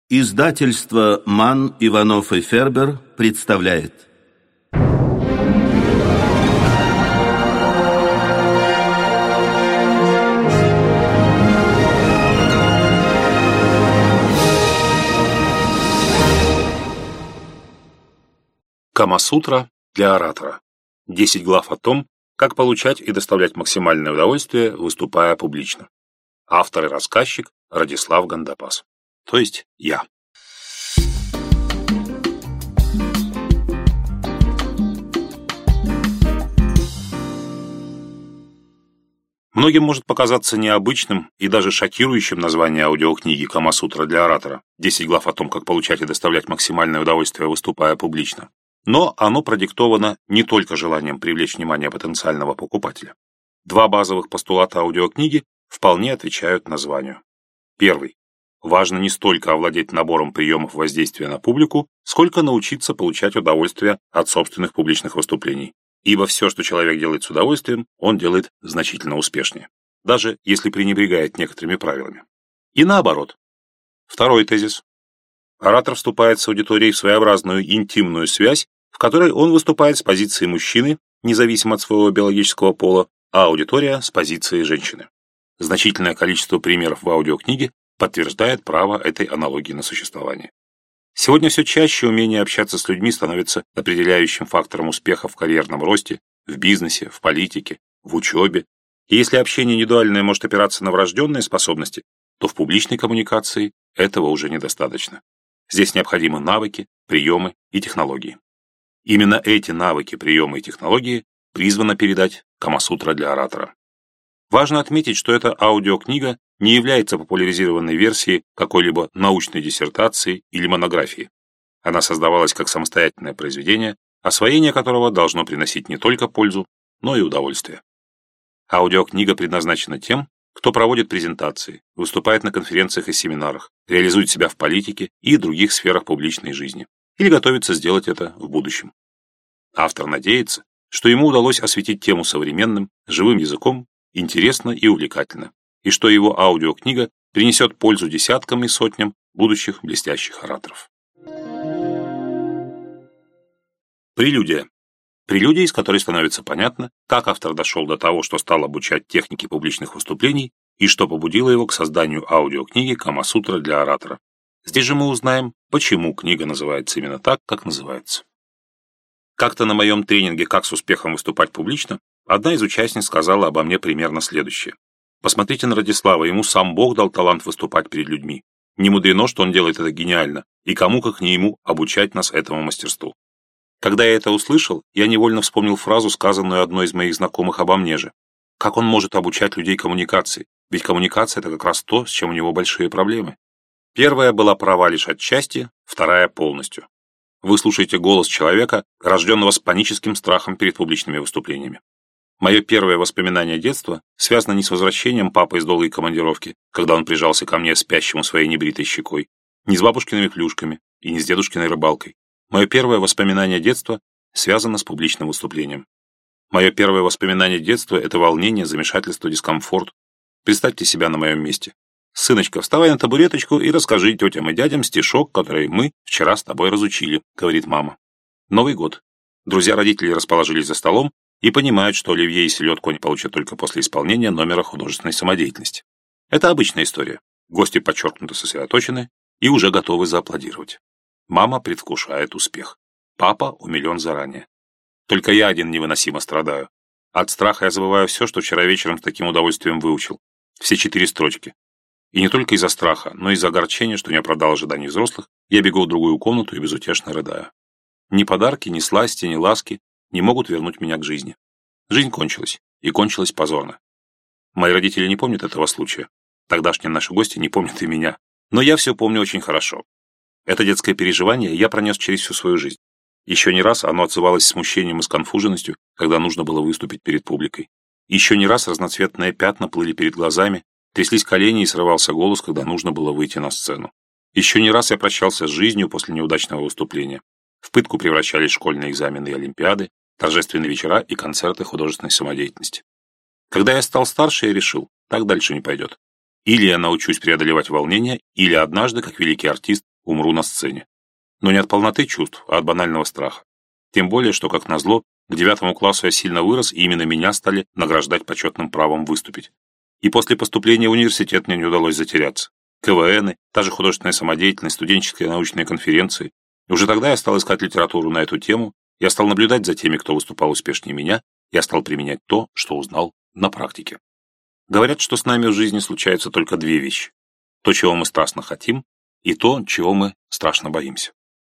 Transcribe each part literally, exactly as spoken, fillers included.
Издательство «Манн, Иванов и Фербер» представляет. Камасутра для оратора. десять глав о том, как получать и доставлять максимальное удовольствие, выступая публично. Автор и рассказчик Радислав Гандапас. То есть я. Многим может показаться необычным и даже шокирующим название аудиокниги «Камасутра для оратора» десять глав о том, как получать и доставлять максимальное удовольствие, выступая публично. Но оно продиктовано не только желанием привлечь внимание потенциального покупателя. Два базовых постулата аудиокниги вполне отвечают названию. Первый. Важно не столько овладеть набором приемов воздействия на публику, сколько научиться получать удовольствие от собственных публичных выступлений. Ибо все, что человек делает с удовольствием, он делает значительно успешнее, даже если пренебрегает некоторыми правилами. И наоборот. Второй тезис. Оратор вступает с аудиторией в своеобразную интимную связь, в которой он выступает с позиции мужчины, независимо от своего биологического пола, а аудитория с позиции женщины. Значительное количество примеров в аудиокниге подтверждает право этой аналогии на существование. Сегодня все чаще умение общаться с людьми становится определяющим фактором успеха в карьерном росте, в бизнесе, в политике, в учебе. И если общение индивидуальное может опираться на врожденные способности, то в публичной коммуникации этого уже недостаточно. Здесь необходимы навыки, приемы и технологии. Именно эти навыки, приемы и технологии призвано передать Камасутра для оратора. Важно отметить, что эта аудиокнига не является популяризированной версией какой-либо научной диссертации или монографии. Она создавалась как самостоятельное произведение, освоение которого должно приносить не только пользу, но и удовольствие. Аудиокнига предназначена тем, кто проводит презентации, выступает на конференциях и семинарах, реализует себя в политике и других сферах публичной жизни, или готовится сделать это в будущем. Автор надеется, что ему удалось осветить тему современным, живым языком, интересно и увлекательно, и что его аудиокнига принесет пользу десяткам и сотням будущих блестящих ораторов. Прелюдия. Прелюдия, из которой становится понятно, как автор дошел до того, что стал обучать технике публичных выступлений и что побудило его к созданию аудиокниги «Камасутра для оратора». Здесь же мы узнаем, почему книга называется именно так, как называется. Как-то на моем тренинге «Как с успехом выступать публично» одна из участниц сказала обо мне примерно следующее. Посмотрите на Радислава, ему сам Бог дал талант выступать перед людьми. Не мудрено, что он делает это гениально, и кому, как не ему, обучать нас этому мастерству. Когда я это услышал, я невольно вспомнил фразу, сказанную одной из моих знакомых обо мне же. Как он может обучать людей коммуникации? Ведь коммуникация – это как раз то, с чем у него большие проблемы. Первая была права лишь отчасти, вторая – полностью. Вы слушаете голос человека, рожденного с паническим страхом перед публичными выступлениями. Мое первое воспоминание детства связано не с возвращением папы из долгой командировки, когда он прижался ко мне спящему своей небритой щекой, не с бабушкиными плюшками и не с дедушкиной рыбалкой. Мое первое воспоминание детства связано с публичным выступлением. Мое первое воспоминание детства – это волнение, замешательство, дискомфорт. Представьте себя на моем месте. «Сыночка, вставай на табуреточку и расскажи тетям и дядям стишок, который мы вчера с тобой разучили», — говорит мама. Новый год. Друзья родителей расположились за столом и понимают, что оливье и селедку они получат только после исполнения номера художественной самодеятельности. Это обычная история. Гости подчеркнуто сосредоточены и уже готовы зааплодировать. Мама предвкушает успех. Папа умилен заранее. Только я один невыносимо страдаю. От страха я забываю все, что вчера вечером с таким удовольствием выучил. Все четыре строчки. И не только из-за страха, но и из-за огорчения, что не оправдал ожиданий взрослых, я бегу в другую комнату и безутешно рыдаю. Ни подарки, ни сласти, ни ласки не могут вернуть меня к жизни. Жизнь кончилась, и кончилась позорно. Мои родители не помнят этого случая. Тогдашние наши гости не помнят и меня. Но я все помню очень хорошо. Это детское переживание я пронес через всю свою жизнь. Еще не раз оно отзывалось смущением и сконфуженностью, когда нужно было выступить перед публикой. Еще не раз разноцветные пятна плыли перед глазами, тряслись колени и срывался голос, когда нужно было выйти на сцену. Еще не раз я прощался с жизнью после неудачного выступления. В пытку превращались школьные экзамены и олимпиады, торжественные вечера и концерты художественной самодеятельности. Когда я стал старше, я решил, так дальше не пойдет. Или я научусь преодолевать волнение, или однажды, как великий артист, умру на сцене. Но не от полноты чувств, а от банального страха. Тем более, что, как назло, к девятому классу я сильно вырос, и именно меня стали награждать почетным правом выступить. И после поступления в университет мне не удалось затеряться. КВНы, та же художественная самодеятельность, студенческие научные конференции. И уже тогда я стал искать литературу на эту тему, я стал наблюдать за теми, кто выступал успешнее меня, я стал применять то, что узнал на практике. Говорят, что с нами в жизни случаются только две вещи. То, чего мы страстно хотим, и то, чего мы страшно боимся.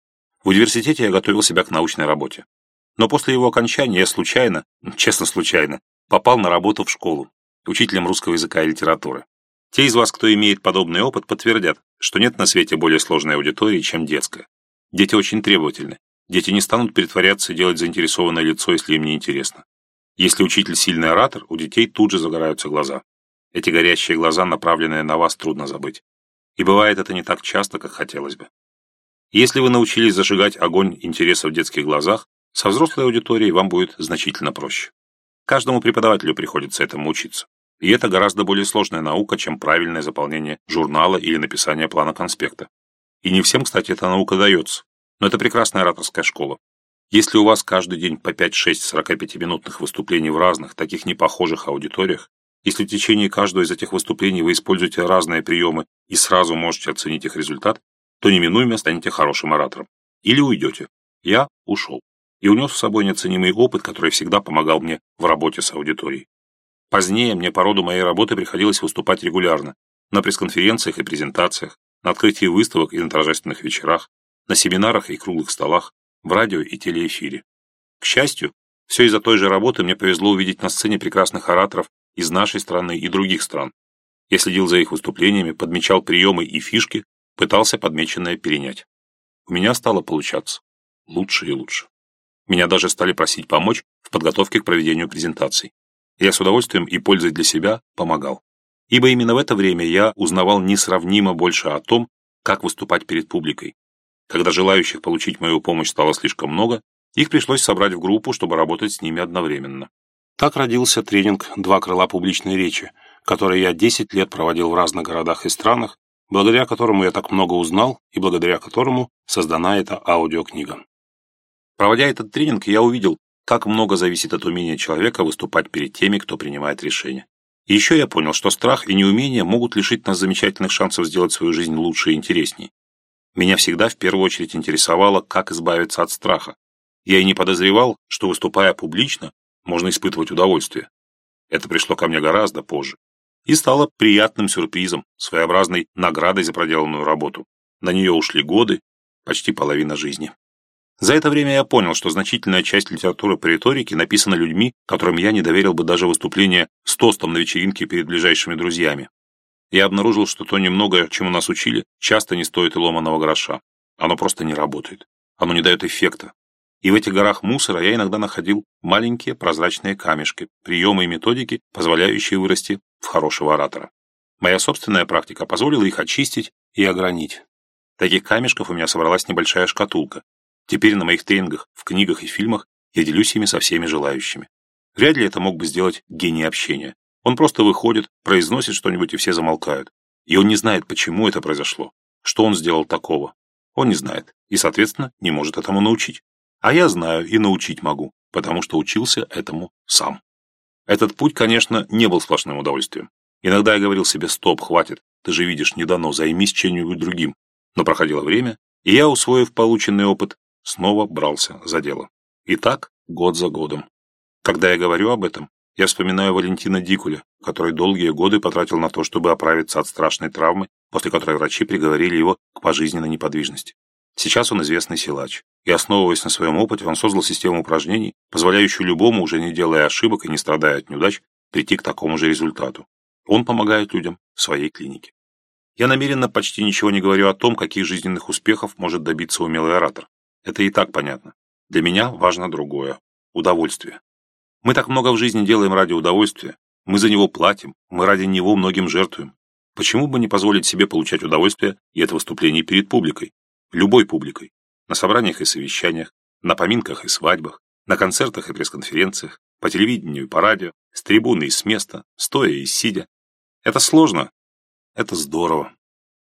В университете я готовил себя к научной работе. Но после его окончания я случайно, честно случайно, попал на работу в школу, учителем русского языка и литературы. Те из вас, кто имеет подобный опыт, подтвердят, что нет на свете более сложной аудитории, чем детская. Дети очень требовательны. Дети не станут притворяться и делать заинтересованное лицо, если им не интересно. Если учитель сильный оратор, у детей тут же загораются глаза. Эти горящие глаза, направленные на вас, трудно забыть. И бывает это не так часто, как хотелось бы. Если вы научились зажигать огонь интереса в детских глазах, со взрослой аудиторией вам будет значительно проще. Каждому преподавателю приходится этому учиться. И это гораздо более сложная наука, чем правильное заполнение журнала или написание плана конспекта. И не всем, кстати, эта наука дается. Но это прекрасная ораторская школа. Если у вас каждый день по пять-шесть сорокапятиминутных выступлений в разных, таких непохожих аудиториях, если в течение каждого из этих выступлений вы используете разные приемы и сразу можете оценить их результат, то неминуемо станете хорошим оратором. Или уйдете. Я ушел. И унес с собой неоценимый опыт, который всегда помогал мне в работе с аудиторией. Позднее мне по роду моей работы приходилось выступать регулярно на пресс-конференциях и презентациях, на открытии выставок и на торжественных вечерах, на семинарах и круглых столах, в радио и телеэфире. К счастью, все из-за той же работы мне повезло увидеть на сцене прекрасных ораторов из нашей страны и других стран. Я следил за их выступлениями, подмечал приемы и фишки, пытался подмеченное перенять. У меня стало получаться лучше и лучше. Меня даже стали просить помочь в подготовке к проведению презентаций. Я с удовольствием и пользой для себя помогал. Ибо именно в это время я узнавал несравнимо больше о том, как выступать перед публикой. Когда желающих получить мою помощь стало слишком много, их пришлось собрать в группу, чтобы работать с ними одновременно. Так родился тренинг «Два крыла публичной речи», который я десять лет проводил в разных городах и странах, благодаря которому я так много узнал и благодаря которому создана эта аудиокнига. Проводя этот тренинг, я увидел, как много зависит от умения человека выступать перед теми, кто принимает решения. И еще я понял, что страх и неумение могут лишить нас замечательных шансов сделать свою жизнь лучше и интересней. Меня всегда в первую очередь интересовало, как избавиться от страха. Я и не подозревал, что, выступая публично, можно испытывать удовольствие. Это пришло ко мне гораздо позже. И стало приятным сюрпризом, своеобразной наградой за проделанную работу. На нее ушли годы, почти половина жизни. За это время я понял, что значительная часть литературы по риторике написана людьми, которым я не доверил бы даже выступление с тостом на вечеринке перед ближайшими друзьями. Я обнаружил, что то немногое, чему нас учили, часто не стоит и ломаного гроша. Оно просто не работает. Оно не дает эффекта. И в этих горах мусора я иногда находил маленькие прозрачные камешки, приемы и методики, позволяющие вырасти в хорошего оратора. Моя собственная практика позволила их очистить и огранить. Таких камешков у меня собралась небольшая шкатулка. Теперь на моих тренингах, в книгах и фильмах я делюсь ими со всеми желающими. Вряд ли это мог бы сделать гений общения. Он просто выходит, произносит что-нибудь, и все замолкают. И он не знает, почему это произошло, что он сделал такого. Он не знает и, соответственно, не может этому научить. А я знаю и научить могу, потому что учился этому сам. Этот путь, конечно, не был сплошным удовольствием. Иногда я говорил себе: стоп, хватит, ты же видишь, не дано, займись чем-нибудь другим. Но проходило время, и я, усвоив полученный опыт, снова брался за дело. И так год за годом. Когда я говорю об этом, я вспоминаю Валентина Дикуля, который долгие годы потратил на то, чтобы оправиться от страшной травмы, после которой врачи приговорили его к пожизненной неподвижности. Сейчас он известный силач, и, основываясь на своем опыте, он создал систему упражнений, позволяющую любому, уже не делая ошибок и не страдая от неудач, прийти к такому же результату. Он помогает людям в своей клинике. Я намеренно почти ничего не говорю о том, каких жизненных успехов может добиться умелый оратор. Это и так понятно. Для меня важно другое – удовольствие. Мы так много в жизни делаем ради удовольствия, мы за него платим, мы ради него многим жертвуем. Почему бы не позволить себе получать удовольствие и от выступлений перед публикой? Любой публикой. На собраниях и совещаниях, на поминках и свадьбах, на концертах и пресс-конференциях, по телевидению и по радио, с трибуны и с места, стоя и сидя. Это сложно. Это здорово.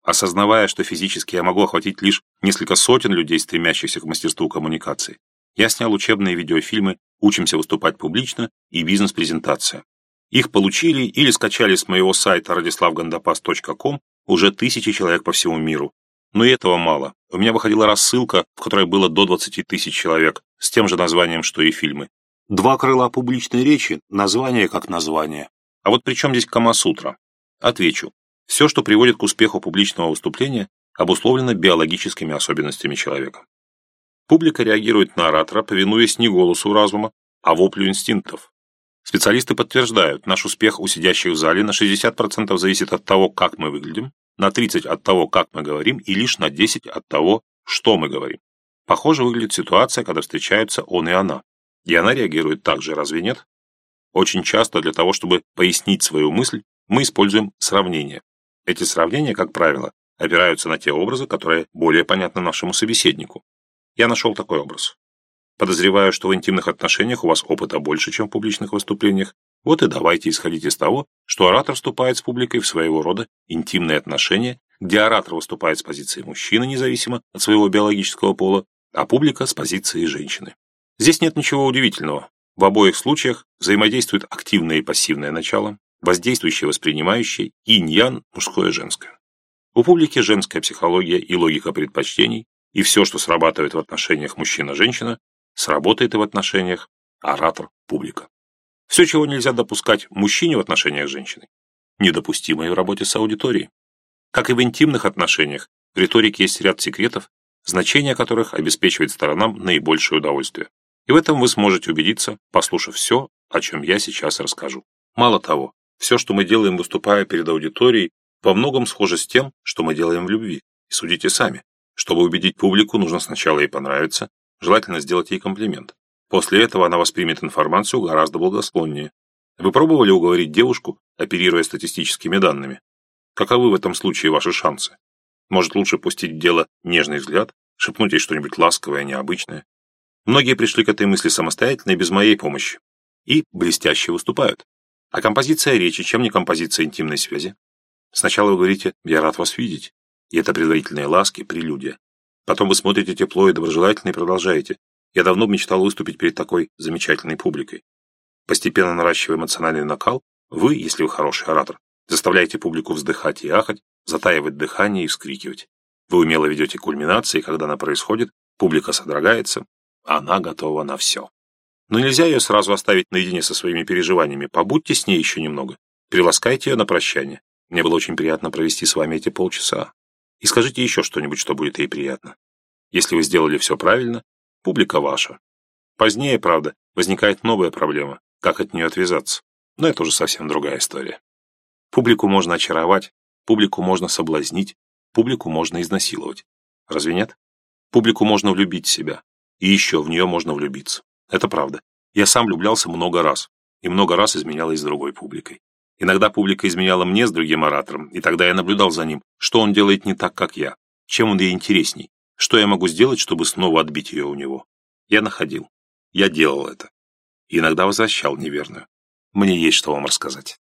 Осознавая, что физически я могу охватить лишь несколько сотен людей, стремящихся к мастерству коммуникации, я снял учебные видеофильмы «Учимся выступать публично» и «Бизнес-презентация». Их получили или скачали с моего сайта радислав гандапас точка ком уже тысячи человек по всему миру. Но и этого мало. У меня выходила рассылка, в которой было до двадцати тысяч человек, с тем же названием, что и фильмы. Два крыла публичной речи, название как название. А вот при чем здесь Камасутра? Отвечу. Все, что приводит к успеху публичного выступления, обусловлено биологическими особенностями человека. Публика реагирует на оратора, повинуясь не голосу разума, а воплю инстинктов. Специалисты подтверждают, наш успех у сидящих в зале на шестьдесят процентов зависит от того, как мы выглядим, на тридцать процентов от того, как мы говорим, и лишь на десять процентов от того, что мы говорим. Похоже выглядит ситуация, когда встречаются он и она. И она реагирует так же, разве нет? Очень часто для того, чтобы пояснить свою мысль, мы используем сравнения. Эти сравнения, как правило, опираются на те образы, которые более понятны нашему собеседнику. Я нашел такой образ. Подозреваю, что в интимных отношениях у вас опыта больше, чем в публичных выступлениях. Вот и давайте исходить из того, что оратор вступает с публикой в своего рода интимные отношения, где оратор выступает с позиции мужчины, независимо от своего биологического пола, а публика с позиции женщины. Здесь нет ничего удивительного. В обоих случаях взаимодействует активное и пассивное начало, воздействующее, воспринимающее, инь-ян, мужское и женское. У публики женская психология и логика предпочтений, и все, что срабатывает в отношениях мужчина-женщина, сработает и в отношениях оратор-публика. Все, чего нельзя допускать мужчине в отношениях с женщиной, недопустимо и в работе с аудиторией. Как и в интимных отношениях, в риторике есть ряд секретов, значение которых обеспечивает сторонам наибольшее удовольствие. И в этом вы сможете убедиться, послушав все, о чем я сейчас расскажу. Мало того, все, что мы делаем, выступая перед аудиторией, во многом схоже с тем, что мы делаем в любви. И судите сами. Чтобы убедить публику, нужно сначала ей понравиться, желательно сделать ей комплимент. После этого она воспримет информацию гораздо благосклоннее. Вы пробовали уговорить девушку, оперируя статистическими данными? Каковы в этом случае ваши шансы? Может, лучше пустить в дело нежный взгляд, шепнуть ей что-нибудь ласковое, необычное? Многие пришли к этой мысли самостоятельно и без моей помощи. И блестяще выступают. А композиция речи, чем не композиция интимной связи? Сначала вы говорите «я рад вас видеть», и это предварительные ласки, прелюдия. Потом вы смотрите тепло и доброжелательно и продолжаете. Я давно мечтал выступить перед такой замечательной публикой. Постепенно наращивая эмоциональный накал, вы, если вы хороший оратор, заставляете публику вздыхать и ахать, затаивать дыхание и вскрикивать. Вы умело ведете кульминации, когда она происходит, публика содрогается, она готова на все. Но нельзя ее сразу оставить наедине со своими переживаниями. Побудьте с ней еще немного. Приласкайте ее на прощание. Мне было очень приятно провести с вами эти полчаса. И скажите еще что-нибудь, что будет ей приятно. Если вы сделали все правильно, публика ваша. Позднее, правда, возникает новая проблема, как от нее отвязаться. Но это уже совсем другая история. Публику можно очаровать, публику можно соблазнить, публику можно изнасиловать. Разве нет? Публику можно влюбить в себя. И еще в нее можно влюбиться. Это правда. Я сам влюблялся много раз. И много раз изменялась с другой публикой. Иногда публика изменяла мне с другим оратором, и тогда я наблюдал за ним, что он делает не так, как я, чем он ей интересней, что я могу сделать, чтобы снова отбить ее у него. Я находил. Я делал это. И иногда возвращал неверную. Мне есть что вам рассказать.